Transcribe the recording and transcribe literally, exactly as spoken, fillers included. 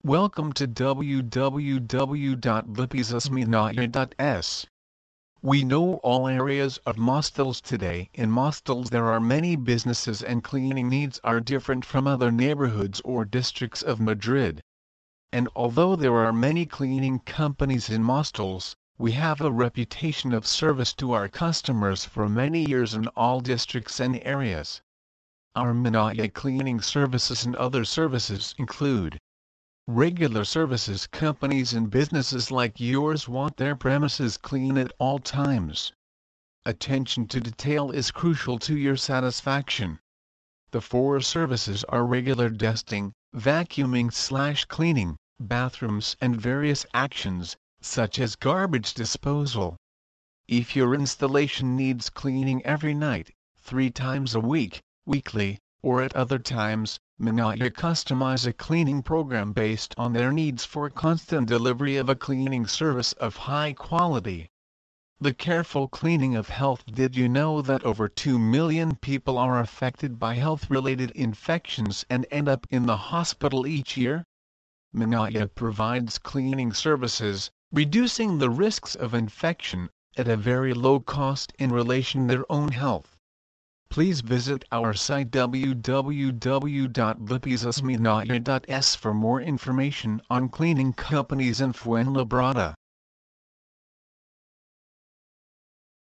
Welcome to w w w dot lipizasminaya dot s. We know all areas of Mostels today. In Mostels there are many businesses and cleaning needs are different from other neighborhoods or districts of Madrid. And although there are many cleaning companies in Mostels, we have a reputation of service to our customers for many years in all districts and areas. Our Minaya cleaning services and other services include regular services. Companies and businesses like yours want their premises clean at all times. Attention to detail is crucial to your satisfaction. The four services are regular dusting, vacuuming slash cleaning, bathrooms and various actions, such as garbage disposal. If your installation needs cleaning every night, three times a week, weekly, or at other times, Minaya customize a cleaning program based on their needs for constant delivery of a cleaning service of high quality. The careful cleaning of health. Did you know that over two million people are affected by health-related infections and end up in the hospital each year? Minaya provides cleaning services, reducing the risks of infection, at a very low cost in relation to their own health. Please visit our site w w w dot lipizasminaya dot s for more information on cleaning companies in Fuenlabrada.